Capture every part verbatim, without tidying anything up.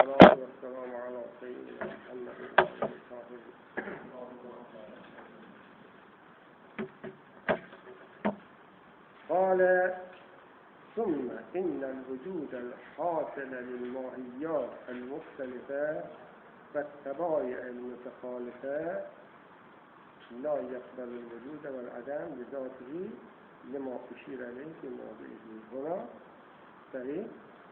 والصلاة والسلام على سيدنا محمد قال ثم إن الوجود الحاصل للماهيات المختلفة والطبائع المتخالفة لا يقبل الوجود والعدم بذاته لما أشير إليه في موضعه هنا صحيح؟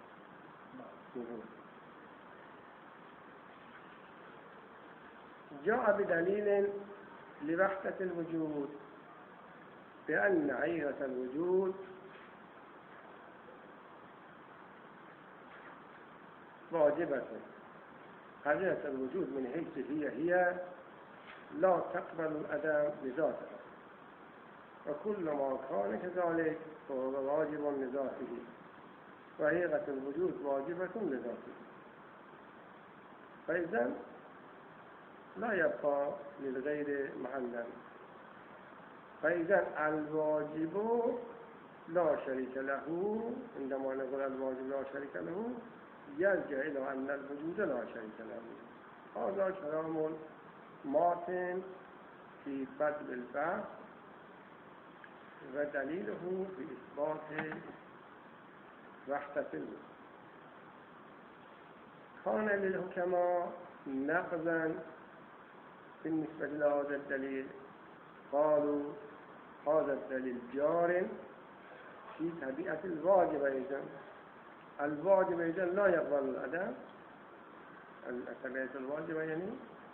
جاء بدليل لوحدة الوجود بأن عيرة الوجود واجبة. عيرة الوجود من حيث هي هي لا تقبل العدم بذاتها، وكل ما كان كذلك فهو واجب لذاته، وعيرة الوجود واجبة لذاته، فإذا لا يبقى للغير محلا. فإذا الواجب لا شريك له، عندما نقول الواجب لا شريك له يرجع إلى أن الوجود لا شريك له. هذا كلام ماتن في بدء البحث ودليله في إثبات وحدة الوجود. كان للحكماء نقضا بالنسبة لهذا الدليل، قالوا هذا الدليل جار في طبيعة الواجب، إذن الواجب إذن لا يقبل العدم. طبيعة الواجب يعني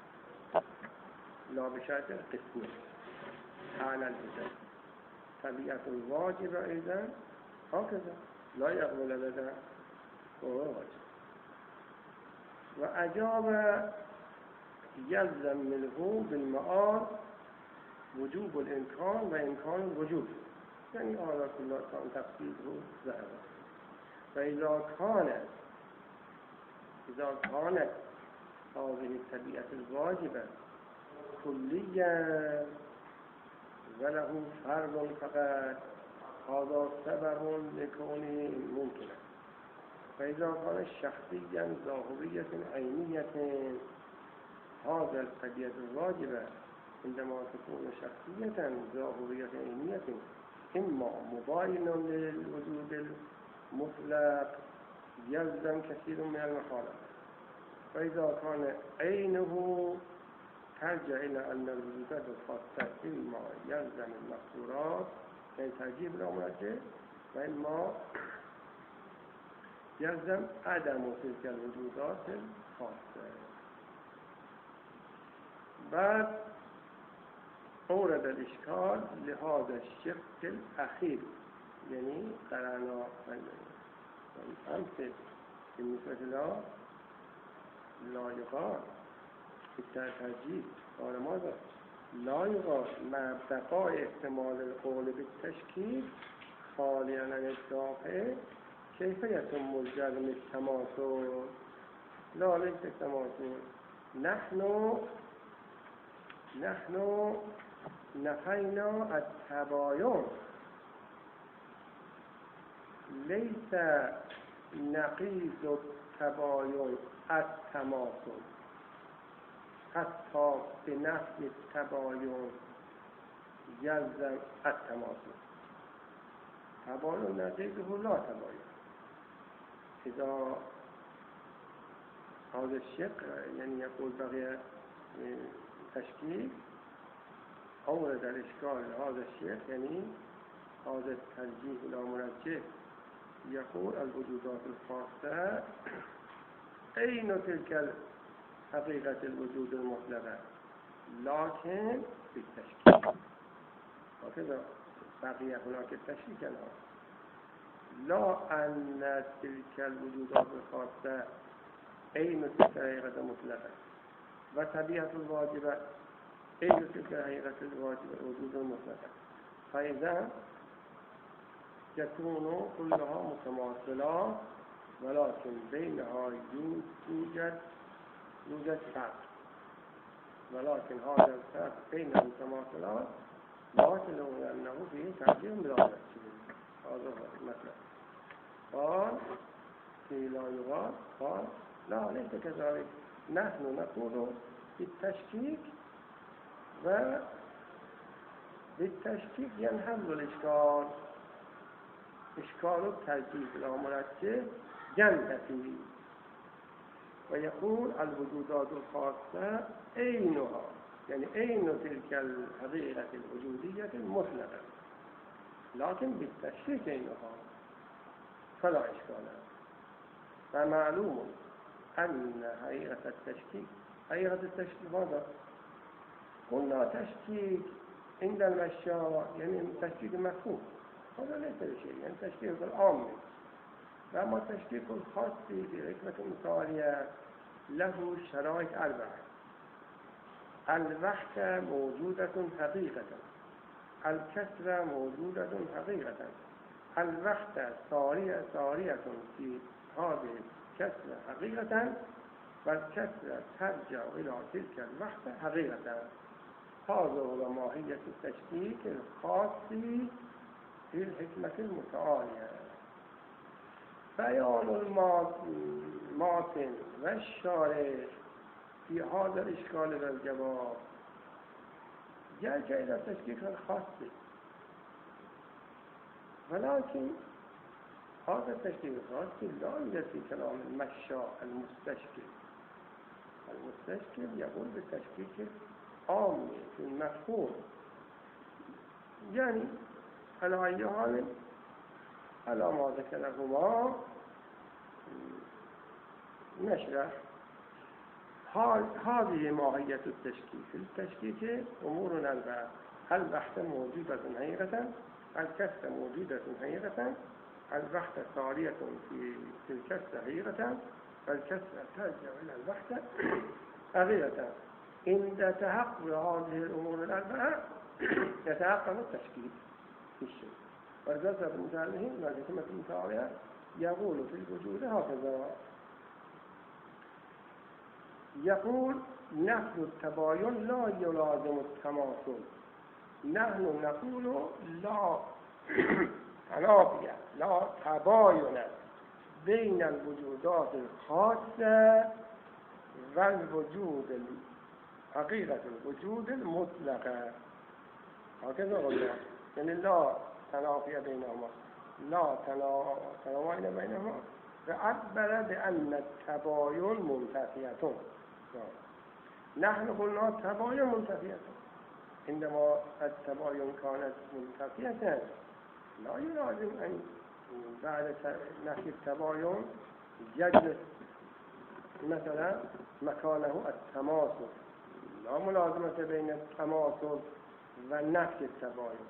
لا بشرط قسمي على الإذن. طبيعة الواجب إذن هكذا لا يقبل العدم وهو واجب. وأجاب يلزم منه بالمعاد وجوب الإمكان وإمكان الوجود، يعني هذا كله كان تفسيره ذهب. فإذا كان إذا كانت هذه الطبيعة الواجبة كليا وله فرض فقط، هذا سبب لكونه ممكنا. فإذا كان شخصيا ظاهرية عينية، هذا الطبيعة الواجبة عندما تكون شخصية ظاهرية عينية إما مباين للوجود المطلق يلزم كثير من المخالفة. فإذا كان عينه ترجع إلى أن الوجود الخاصة إما يلزم المقصورات يعني ترجيب الأمرجة، وإما يلزم عدم تلك الوجودات الخاصة. بعد أورد الإشكال لهذا الشق الأخير، يعني قرانا أمثل بالنسبة له لا يقال بالترجيح. قال ماذا؟ لا يقال مع بقاء احتمال القول بالتشكيل خاليا عن الدافع كيف يتم الجزم التماثل؟ لا ليس التماثل. نحن نحن نفينا التباين، ليس نقيض التباين التماثل، حتى بنفي التباين يلزم التماثل. تباين نقيضه لا تباين. إذا هذا الشق يعني يقول بغير تشكيل، أورد الإشكال هذا الشيء يعني هذا الترجيح إلى مرجح. يقول الوجودات الخاصة أين تلك حقيقة الوجود المطلقة لكن بالتشكيل. وكذا بقي هناك التشكيل كلام. لا أن تلك الوجودات الخاصة أين تلك حقيقة المطلقة وطبيعة الواجبة أين تلك حقيقة الواجبة الوجود المطلقة. فإذا تكون كلها متماثلة، ولكن بينها يوجد يوجد فرق، ولكن هذا الفرق بين المتماثلات باطل لأنه فيه تعبير ملابس. هذا هو المطلب. قال في لا يغار قال لا ليس كذلك. نحن نقول بالتشكيك، و بالتشكيك ينحل الإشكال. إشكال التجديد الأمرات جنة فيه، ويقول الوجودات الخاصة أينها، يعني أين تلك الحقيقة الوجودية المطلقة، لكن بالتشكيك أينها فلا إشكال. فمعلوم أن حقيقة التشكيك، حقيقة التشكيك ماذا؟ قلنا تشكيك عند المشاء يعني تشكيك مفهوم، هذا ليس بشيء، يعني تشكيك العام. أما التشكيك الخاص بحكمة مثالية له شرائط أربعة: الوحدة موجودة حقيقة، الكسرة موجودة حقيقة، الوحدة صارية صارية في هذه الكسرة حقيقة، والكسرة ترجع إلى تلك الوحدة حقيقة. هذا هو ماهية التشكيك الخاص في الحكمة المتعالية. بيان الماتن والشارح في هذا الإشكال والجواب يرجع إلى التشكيك الخاص، ولكن هذا التشكيك الخاص لا يوجد في كلام المشاء المستشكل. المستشكل يقول بالتشكيك عام في المفهوم، يعني على أي حال على ما ذكرهما نشرح. هذه ماهية التشكيك. التشكيك أمور أربعة: الوحدة موجودة حقيقة، الكسرة موجودة حقيقة، الوحدة صارية في الكسرة حقيقة، والكسرة ترجع إلى الوحدة حقيقة. عند تحقق هذه الأمور الأربعة يتحقق التشكيك في الشيء. والجزء بمثاله والحكمة المتعالية يقول في الوجود هكذا: يقول نحن التباين لا يلازم التماثل. نحن نقول لا تنافي، لا تباين بين الوجودات الخاصة والوجود حقيقة الوجود المطلقة. هكذا قلنا، يعني لا تنافي بينهما، لا تنافي بينهما، فعبر بأن التباين منتفية. نحن قلنا التباين منتفية. عندما التباين كانت منتفية لا يلازم أن بعد نفي التباين يجلس مثلا مكانه التماثل. لا ملازمة بين التماثل ونفي التباين.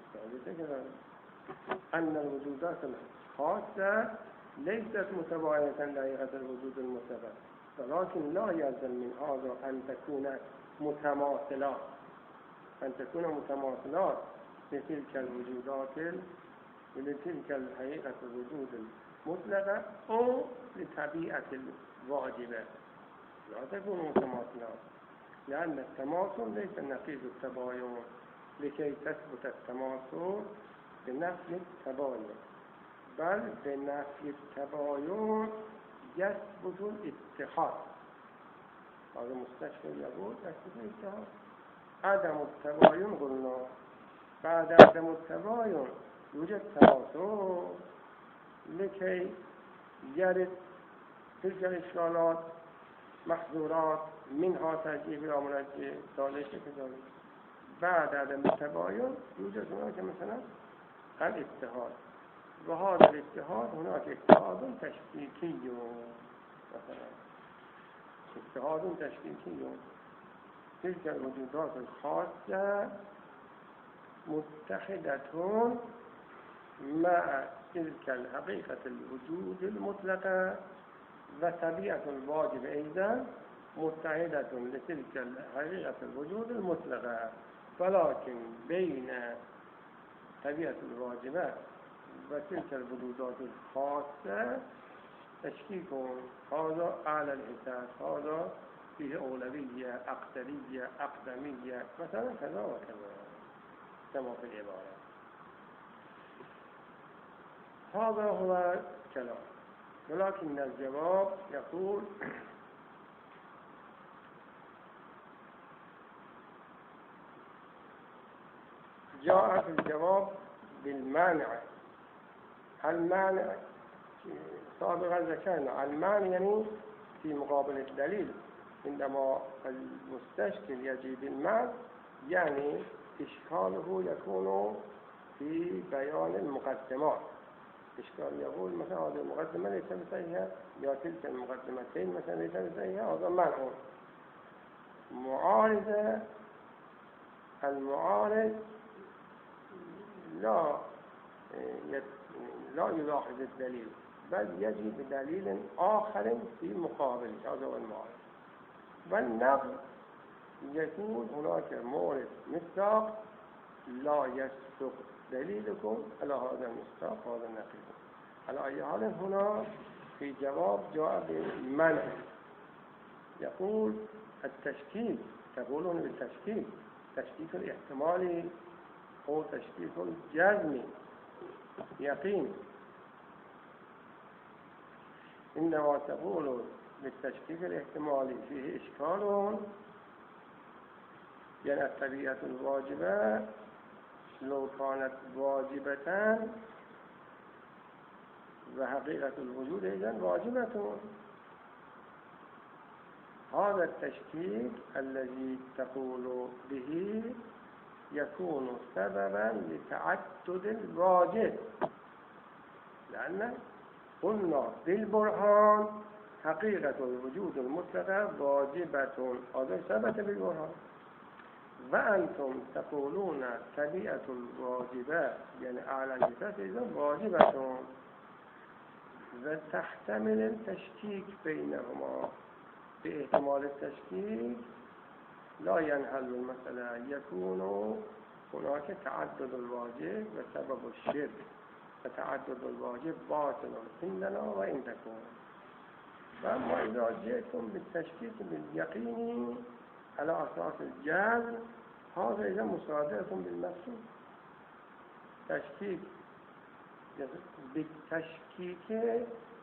أن الوجودات الخاصة ليست متباينة لحقيقة الوجود المطلق، ولكن لا يلزم من هذا أن تكون متماثلات، أن تكون متماثلات لتلك الوجودات، لتلك الحقيقة الوجود المطلقة أو لطبيعة الواجبة، لا تكون متماثلات، لأن التماثل ليس نقيض التباين. لكي تثبت التماثل بنفي التباين، بل بنفي التباين يثبت الاتحاد. هذا مستشفى يقول يثبت الاتحاد. عدم التباين قلنا بعد عدم التباين يوجد تماثل. لكي يرد تلك الإشكالات محظورات منها ترجيح الأمرات ثالثة كذلك. بعد عدم التباين يوجد هناك مثلا الاتحاد، وهذا الاتحاد هناك اتحاد تشكيكي مثلا، اتحاد تشكيكي. تلك الوجودات الخاصة متحدة مع تلك الحقيقة الوجود المطلقة، وطبيعة الواجب أيضا متحدة لتلك الحقيقة الوجود المطلقة، ولكن بين طبيعة الواجبات وتلك الوجودات الخاصة تشكيك. هذا أعلى الحساب، هذا فيه أولوية، أقدرية، أقدمية مثلا كذا وكذا كما في العبارة. هذا هو الكلام. ولكن الجواب يقول جاء في الجواب بالمانع. المانع سابقا ذكرنا المانع يعني في مقابل الدليل، عندما المستشكل يجي بالمانع يعني إشكاله يكون في بيان المقدمات. إشكال يقول مثلا هذه المقدمة ليس بصحيحة يا تلك المقدمتين مثلا ليس بصحيحة، هذا منع. معارضة، المعارض لا لا يلاحظ الدليل بل يجي بدليل آخر في مقابل، هذا هو المعارض. والنقل يكون هناك مورد مصداق لا يصدق دليلكم على هذا المصداق هذا النقل. على أي حال هنا في جواب جاء بالمنع. يقول التشكيك، تقولون بالتشكيك تشكيك الاحتمالي أو تشكيك الجزمي يقين. إنما تقول بالتشكيك الاحتمالي فيه إشكال، يعني الطبيعة الواجبة لو كانت واجبة وحقيقة الوجود إذن واجبة. هذا التشكيك الذي تقول به يكون سببا لتعدد الواجب، لأن قلنا بالبرهان حقيقة الوجود المطلقة واجبة، هذا ثبت بالبرهان. وأنتم تقولون طبيعة الواجبات يعني أعلى الجسد إذن واجبة، وتحتمل التشكيك بينهما. باحتمال التشكيك لا ينحل المسألة، يكون هناك تعدد الواجب وسبب الشرك، فتعدد الواجب باطل عندنا وعندكم. فأما إذا جئتم بالتشكيك باليقين على أساس الجزم هذا إذا مصادرة بالمقصود. تشكيك بالتشكيك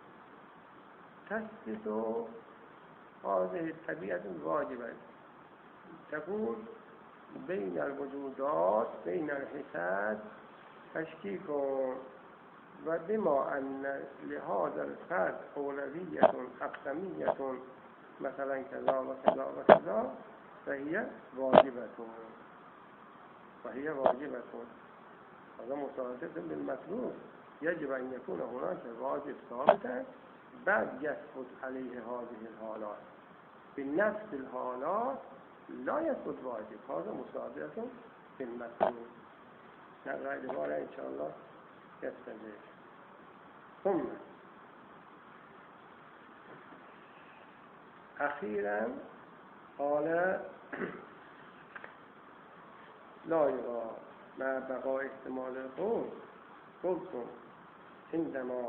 تثبت هذه الطبيعة الواجبة. تقول بين الوجودات بين الحساد تشكيك، وبما أن لهذا الفرد أولوية أقسمية مثلا كذا وكذا وكذا فهي واجبة فهي واجبة هذا مصادر بالمطلوب. يجب أن يكون هناك واجب ثابتا بعد يثبت عليه هذه الحالات. بنفس الحالات لا يثبت واجب، هذا مصادر بالمطلوب. نقرأ العبارة إن شاء الله يستمر. ثم أخيرا قال لا يرى مع بقاء احتمال القول. قلتم عندما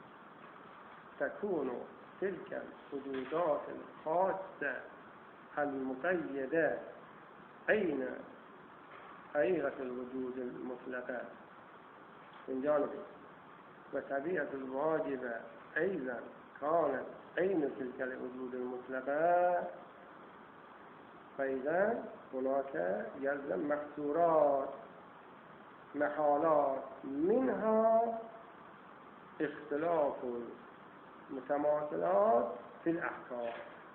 تكون تلك الحدودات الخاصة المقيدة أين حقيقة الوجود المطلقة من جانبه وطبيعة الواجبة أيضا كانت أين تلك الوجود المطلقة، فإذا هناك يلزم محصورات محالات منها اختلاف المتماثلات في الأحكام.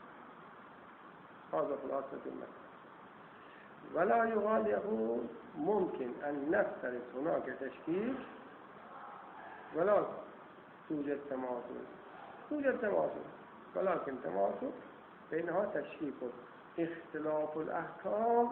هذا خلاصة المسألة. ولا يقال يقول ممكن أن نفترض هناك تشكيك ولا توجد تماثل. توجد تماثل ولكن تماثل بينها تشكيك. اختلاف الأحكام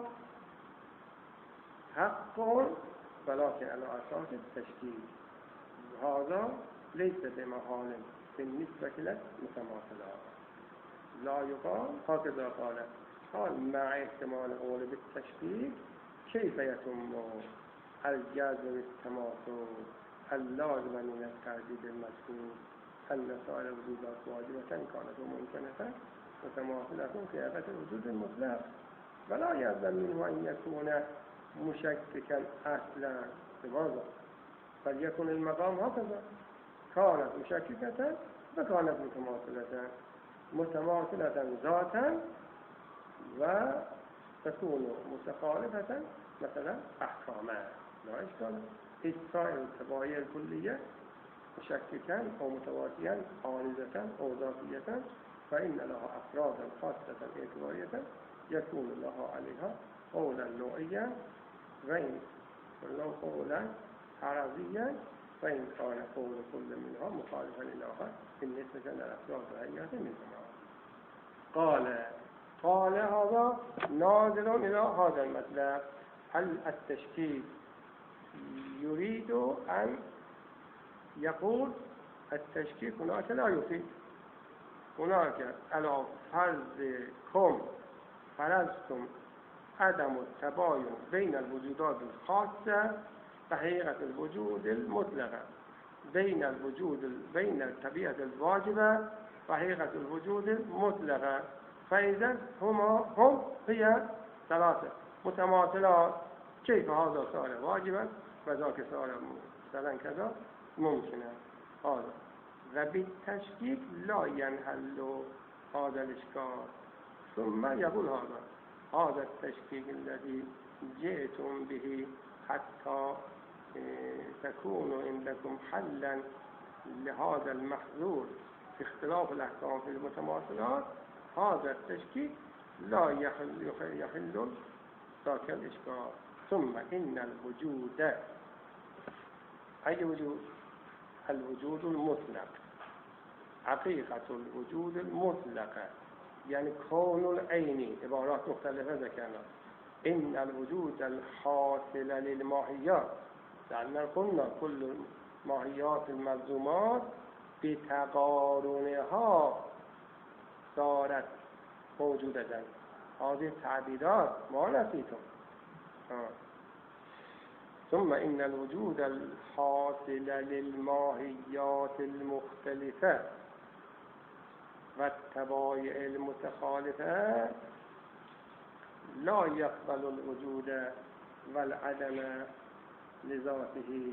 حق ولكن على أساس التشكيك، هذا ليس بمحال بالنسبة للمتماثلات. لا يقال هكذا قال قال مع احتمال قول بالتشكيك كيف يتم الجزم بالتماثل اللازم من التعديد المذكور أن سائر الوجودات واجبة كانت وممكنة متماثلة في حقيقة الوجود المطلق، ولا يلزم منه أن يكون مشككا أصلا. لماذا؟ فليكن المقام هكذا، كانت مشككة وكانت متماثلة متماثلة ذاتا وتكون متخالفة مثلا أحكاما. لا إشكال. إذ سائر التبايع الكلية مشككا أو متواتيا عارضة أو ذاتية فإن لها أفرادا خاصة اعتبارية يكون لها عليها قولا نوعيا وإن قولا عرضيا فإن كان قول كل منها مخالفا للآخر بالنسبة للأفراد الهيئة منهما. قال قال هذا ناظر إلى هذا المطلب. هل التشكيك يريد أن يقول التشكيك هناك لا يفيد. هناك على فرضكم فرضتم عدم التباين بين الوجودات الخاصة وحقيقة الوجود المطلقة بين الوجود بين الطبيعة الواجبة وحقيقة الوجود المطلقة فإذا هما هم هي ثلاثة متماثلات. كيف هذا صار واجبا وذاك صار مثلا كذا ممكنة هذا. وبالتشكيك لا ينحل هذا الإشكال. ثم يقول هذا هذا التشكيك الذي جئتم به حتى تكون عندكم حلا لهذا المحظور في اختلاف الأحكام في المتماثلات. هذا التشكيك لا يحل يحل ذاك الإشكال. ثم إن الوجود أي وجود؟ الوجود المطلق حقيقة الوجود المطلقة يعني كون العيني. عبارات مختلفة ذكرنا. إن الوجود الحاصل للماهيات لأن قلنا كل ماهيات الملزومات بتقارنها صارت موجودة. هذه التعبيرات ما نسيتم. ثم إن الوجود الحاصل للماهيات المختلفة والتبايع المتخالفة لا يقبل الوجود والعدم لذاته.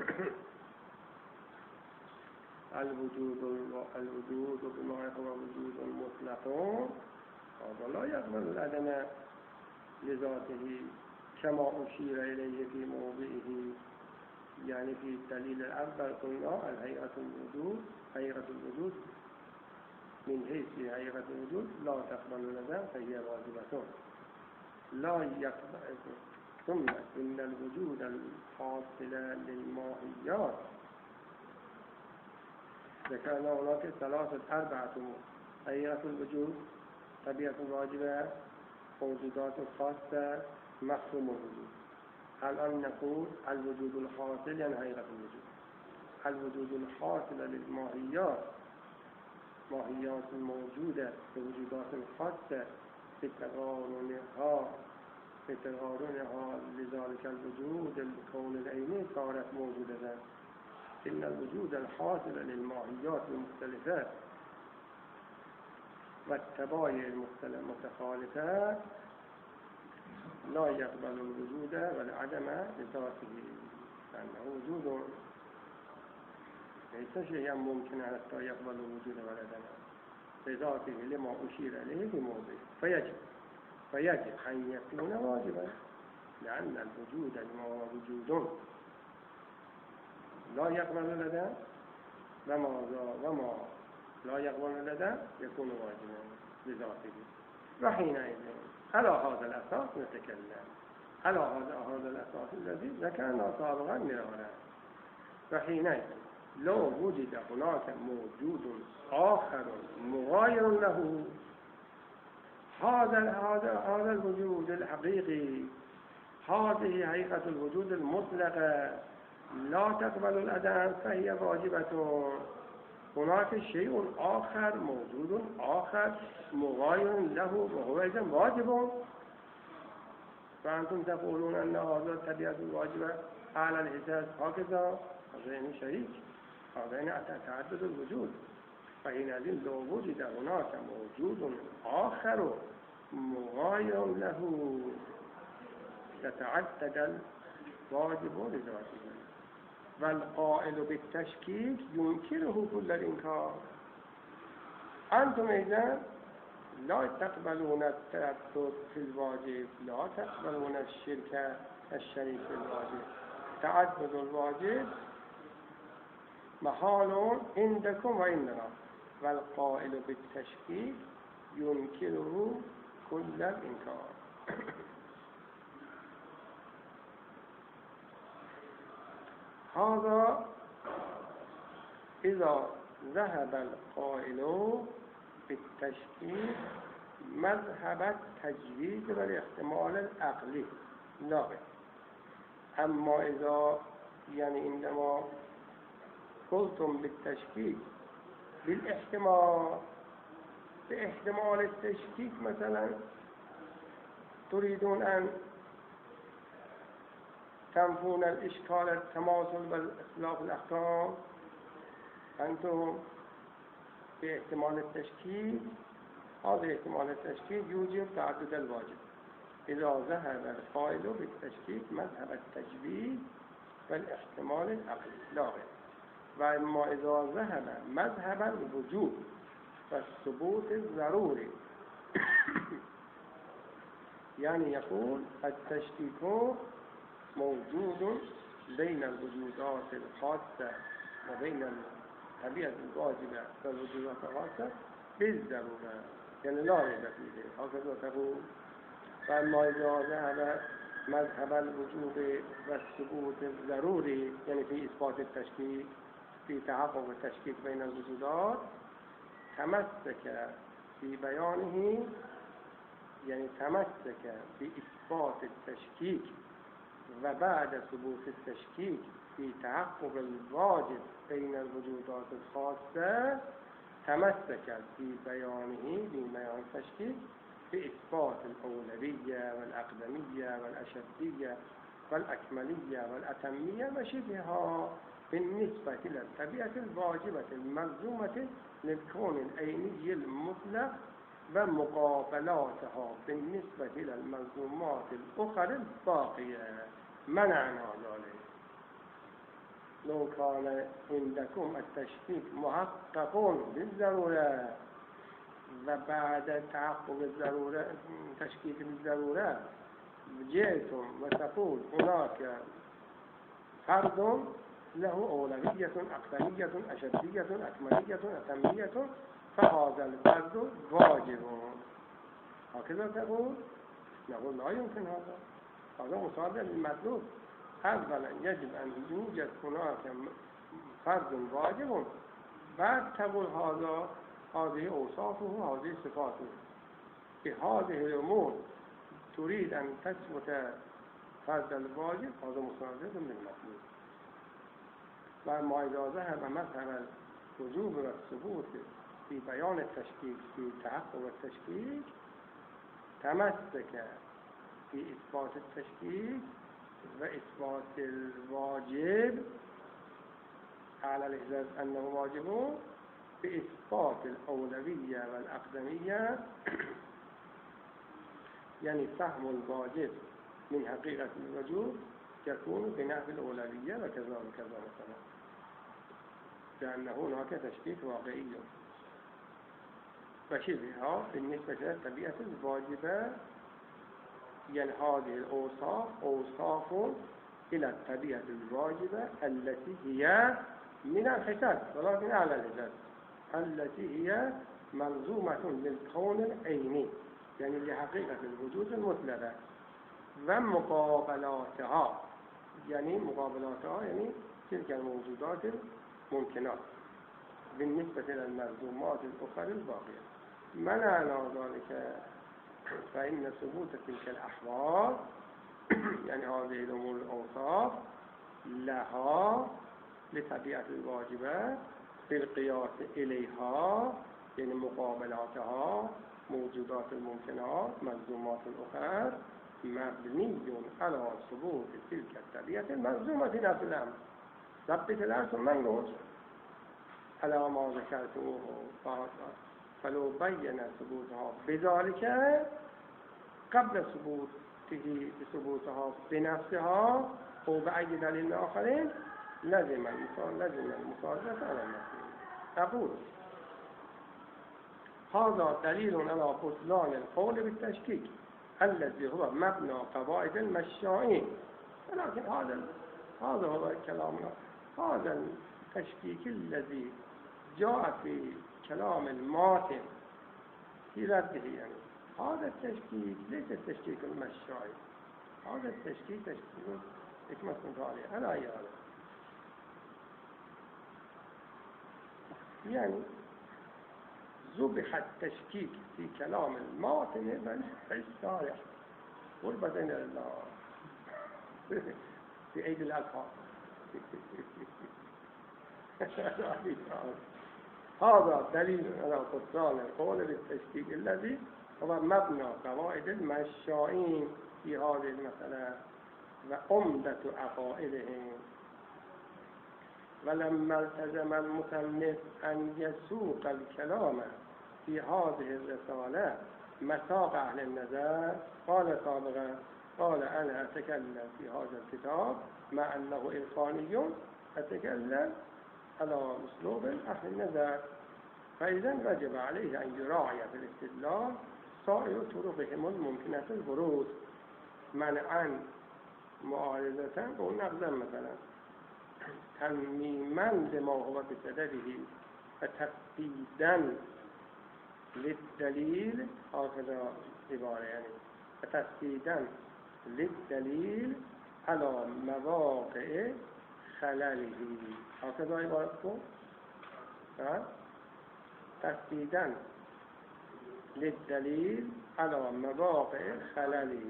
الوجود الوجود بما هو وجود مطلق هذا لا يقبل العدم لذاته كما أشير إليه في موضعه. يعني في الدليل الأول قلنا الهيئة الوجود هيئة الوجود من حيث هيئة الوجود لا تقبل لنا فهي واجبة لا يقبل. ثم إن الوجود الحاصل للماهيات ذكرنا هناك ثلاثة أربعة هيئة الوجود طبيعة واجبة موجودات خاصة مفهوم الوجود. الآن نقول الوجود الحاصل يعني هيئة الوجود. الوجود الحاصل للماهيات ماهيات موجودة بوجودات خاصة بتقارنها بتقارنها لذلك الوجود الكون العيني صارت موجودة. إن الوجود الحاصل للماهيات المختلفة والتبايع المتخالفة لا يقبل الوجود والعدم لذاته لأنه وجود ليس شيئا ممكن حتى يقبل الوجود والعدم لذاته لما أشير إليه في موضعه. فيجب فيجب أن يكون واجبا لأن الوجود ما هو وجود لا يقبل العدم وما وما لا يقبل العدم يكون واجبا لذاته. وحينئذ على هذا الأساس نتكلم على هذا هذا الأساس الذي ذكرنا سابقا مرارا. وحينئذ لو وجد هناك موجود آخر مغاير له هذا هذا هذا الوجود الحقيقي هذه هيئة الوجود المطلقة لا تقبل العدم فهي واجبة. هناك شيء آخر موجود آخر مغاير له وهو إذن واجب. فأنتم تقولون أن هذا الطبيعة الواجبة على الحساب هكذا هذا يعني شريك هذا يعني تعدد الوجود. فحينئذ لو وجد هناك موجود آخر مغاير له يتعدد الواجب لذاته. والقائل بالتشكيك ينكره كل الإنكار. أنتم إذن لا تقبلون التعدد في الواجب لا تقبلون الشرك الشريك في الواجب تعدد الواجب محال عندكم وعندنا والقائل بالتشكيك ينكره كل الإنكار. هذا إذا ذهب القائل بالتشكيك مذهب التجوید والاحتمال العقلی لا. اما اذا يعني عندما قلتم بالتشكيك بالاحتمال باحتمال التشكيك مثلا تريدون ان تنفون الاشكال التماثل واختلاف الاحكام، انتم باحتمال التشكيك هذا احتمال التشكيك يوجب تعدد الواجب. إذا ذهب القائل بالتشكيك مذهب التجويد والاحتمال العقلي لا غير. وأما إذا ذهب مذهب الوجوب والثبوت الضروري يعني يقول التشكيك موجود بين الوجودات الخاصة وبين الطبيعة الواجبة والوجودات الخاصة بالضرورة، يعني لا ريب فيه. هكذا تقول. فأما إذا ذهب مذهب الوجوب والثبوت الضروري يعني في إثبات التشكيك في تحقق التشكيك بين الوجودات تمسك في بيانه، يعني تمسك بإثبات التشكيك وبعد ثبوت التشكيك في تحقق الواجب بين الوجودات الخاصة تمسك في بيانه ببيان التشكيك بإثبات الأولوية والأقدمية والأشدية والأكملية والأتمية وشبهها بالنسبة إلى الطبيعة الواجبة الملزومة للكون العيني المطلق ومقابلاتها بالنسبة إلى الملزومات الأخرى الباقية. منعنا ذلك. لو كان عندكم التشكيك محقق بالضرورة وبعد تحقق الضرورة تشكيك بالضرورة جئتم وتقول هناك فرد له أولوية أقدمية أشدية أكملية أتمية فهذا الفرد واجب، هكذا تقول؟ نقول لا يمكن هذا، هذا مصادر للمطلوب. أولا يجب أن يوجد هناك فرد واجب، بعد تقول هذا هذه أوصافه وهذه صفاته. في هذه الأمور تريد أن تثبت فرد الواجب، هذا مصادر للمطلوب. وأما إذا ذهب مذهب الوجوب والثبوت في بيان التشكيك في تحقق التشكيك تمسك في إثبات التشكيك وإثبات الواجب على الإحساس أنه واجب بإثبات الأولوية والأقدمية، يعني فهم الواجب من حقيقة الوجوب يكون بنفي الأولوية وكذا وكذا مثلا، لأن هناك تشكيك واقعي. وشبهها بالنسبة إلى الطبيعة الواجبة، يعني هذه الأوصاف أوصاف إلى الطبيعة الواجبة التي هي من الحساب ولكن على الحساب التي هي ملزومة للكون العيني يعني لحقيقة الوجود المطلقة ومقابلاتها، يعني مقابلاتها يعني تلك الموجودات الممكنات بالنسبة إلى الملزومات الأخرى الباقية. منعنا ذلك فإن ثبوت تلك الأحوال يعني هذه الأمور الأوصاف لها لطبيعة الواجبات بالقياس إليها يعني مقابلاتها موجودات الممكنات ملزومات الأخرى مبني على ثبوت تلك الطبيعة الملزومة في نفس الأمر. ثبت الأمر ثم ينقص على ما ذكرته فلو بين ثبوتها بذلك قبل ثبوته بثبوتها بنفسها أو بأي دليل آخر لازم المثال لازم المصادرة على المثال. أقول هذا دليل على بطلان القول بالتشكيك الذي هو مبنى قواعد المشائين، ولكن هذا هذا هو كلامنا. هذا التشكيك الذي جاء في كلام الماتن في رده يعني هذا التشكيك ليس التشكيك المشاعي، هذا التشكيك تشكيك حكمة متعالية على أي حال. يعني ذبح التشكيك في كلام الماتن من الشارع قربة الله في عيد الأضحى. هذا دليل على بطلان القول بالتشكيك الذي هو مبنى قواعد المشائين في هذه المسألة وعمدة عقائدهم. ولما التزم المصنف أن يسوق الكلام في هذه الرسالة مساق أهل النظر قال سابقا قال أنا أتكلم في هذا الكتاب مع أنه إلقاني أتكلم على أسلوب أهل النظر، فإذا وجب عليه أن يراعي في الاستدلال سائر طرقهم الممكنة البروز منعا معارضة ونقضا مثلا تنميما لما هو بسببه وتفقيدا للدليل هكذا عبارة يعني وتفقيدا للدليل على مواقع خلاله هكذا عبارته تفقيدا للدليل على مواقع خلاله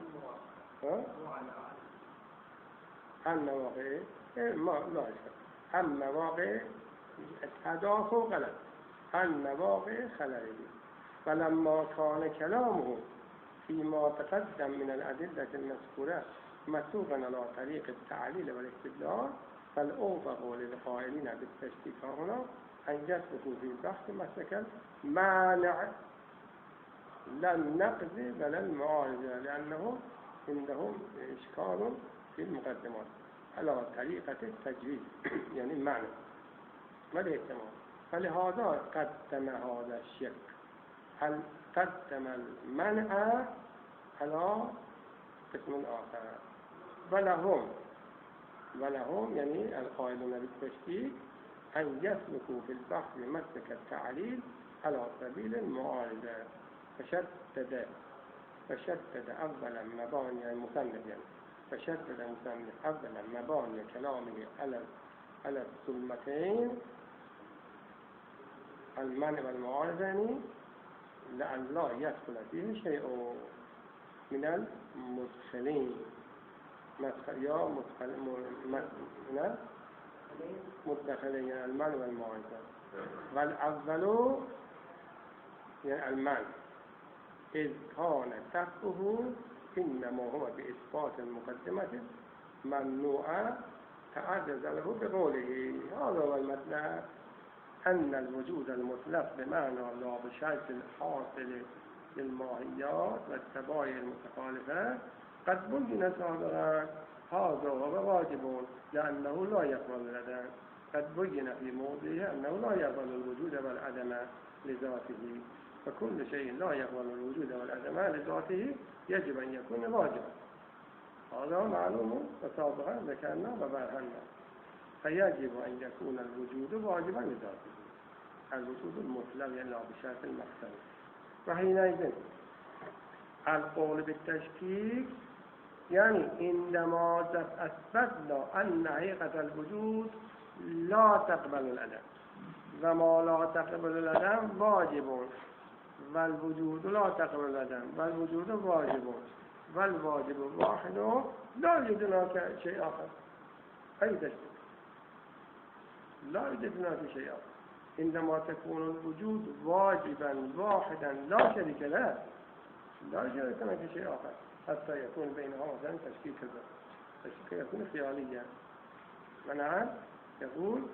عن مواقع ما لا يشكل عن مواقع التدافع غلط عن مواقع خلاله. فلما كان كلامه فيما تقدم من الأدلة المذكورة مسوقا على طريق التعليل والاستدلال فالأوفق للقائلين بالتشكيك هنا أن يسلكوا في البحث مسلك المانع لا النقد ولا المعارضة، لأنه عندهم إشكال في المقدمات على طريقة التجويد يعني المعنى ما الاهتمام. فلهذا قدم هذا الشك هل قدم المنع على قسم آخر. ولهم ولهم يعني القائلون بالتشكيك أن يسلكوا في البحث مسلك التعليل على سبيل المعارضة فشدد فشدد أولا مباني المصنف يعني فشدد المصنف أولا مباني كلامه على على السلمتين المنع والمعارضة يعني لأن لا يدخل فيه شيء من المدخلين مدخل يا مدخل من مدخلين المنع والمعارضة. والأول يعني المنع إذ كان تحته إنما هو بإثبات المقدمة ممنوعة تعجز له بقوله. هذا هو المطلب أن الوجود المطلق بمعنى لا بشرط الحاصل للماهيات والتباين المتخالفة قد بين سابقا هذا هو واجب لأنه لا يقبل العدم. قد بين في موضعه أنه لا يقبل الوجود والعدم لذاته، فكل شيء لا يقبل الوجود والعدم لذاته يجب أن يكون واجبا. هذا معلوم وسابقا ذكرنا وبرهنا. فيجب أن يكون الوجود واجبا لذاته الوجود المطلق يعني لا بشرط المقصد. وحينئذ القول بالتشكيك يعني عندما أثبتنا أن حقيقة الوجود لا تقبل العدم وما لا تقبل العدم واجب والوجود لا تقبل العدم والوجود واجب والواجب واحد لا يوجد هناك شيء آخر. أي تشكيك لا يوجد هناك شيء آخر. عندما تكون الوجود واجبا واحدا لا شريك له لا يوجد هناك شيء آخر حتى يكون بينهما مثلا تشكيك كذا تشكيك يكون خياليا. منعا يقول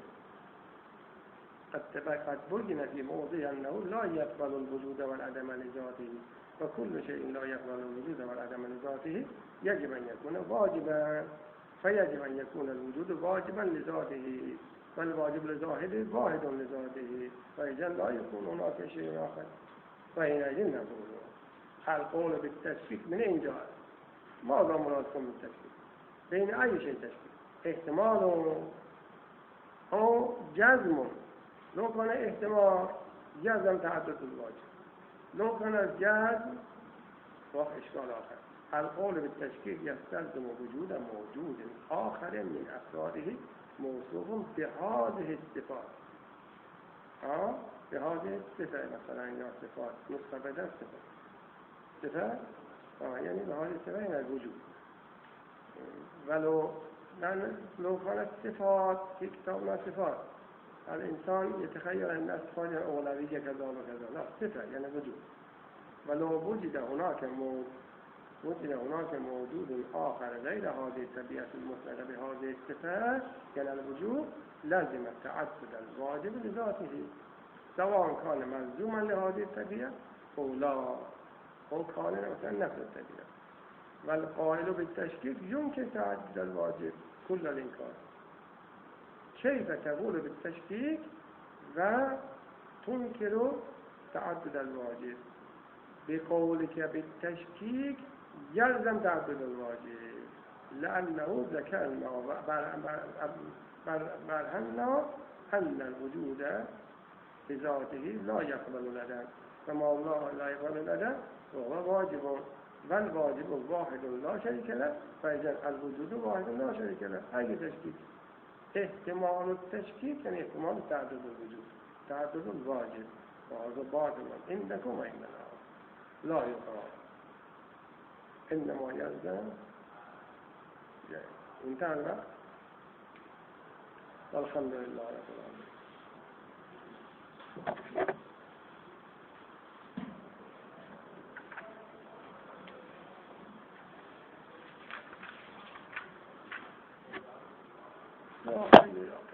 قد بين في موضع أنه لا يقبل الوجود والعدم لذاته وكل شيء لا يقبل الوجود والعدم لذاته يجب أن يكون واجبا. فيجب أن يكون الوجود واجبا لذاته والواجب لذاته واحد لذاته فإذا لا يكون هناك شيء آخر. فحينئذ نقول القول بالتشكيك من أين جاء؟ ماذا مرادكم بالتشكيك؟ بين أي شيء تشكيك؟ احتمال او جزم لو كان احتمال جزم تعدد الواجب، لو كان الجزم وقت اشكال آخر. القول بالتشكيك يستلزم وجود موجود آخر من أفراده موصوف بهذه الصفات. آه بهذه الصفات مثلا یا صفات نسخه بدل صفات صفات آه يعني بهذه الصفات يعني الوجود. ولو لو كانت صفات في كتابنا صفات الإنسان يتخيل أن الصفات أولوية كذا وكذا، لا صفة يعني وجود. ولو وجد هناك موجود وجد هناك موجود آخر غير هذه الطبيعة المطلقة بهذه الصفات يعني الوجود لازم التعدد الواجب لذاته سواء كان ملزوما لهذه الطبيعة أو لا أو كان مثلا نفس الطبيعة. والقائل بالتشكيك يمكن تعدد الواجب كل الإنكار. كيف تقول بالتشكيك وتنكر تعدد الواجب؟ بقولك بالتشكيك يلزم تعدد الواجب لأنه ذكرنا برهنا أن الوجود بذاته لا يقبل الأدم، فما الله لا يقبل الأدم وهو واجب، والواجب واحد لا شريك له، فإذا الوجود واحد لا شريك له. أي تشكيك؟ احتمال التشكيك يعني احتمال تعدد الوجود، تعدد الواجب، وهذا باطل عندكم وعندنا لا يقال، إنما يلزم يعني انتهى الوقت. والحمد لله رب العالمين. لا خير.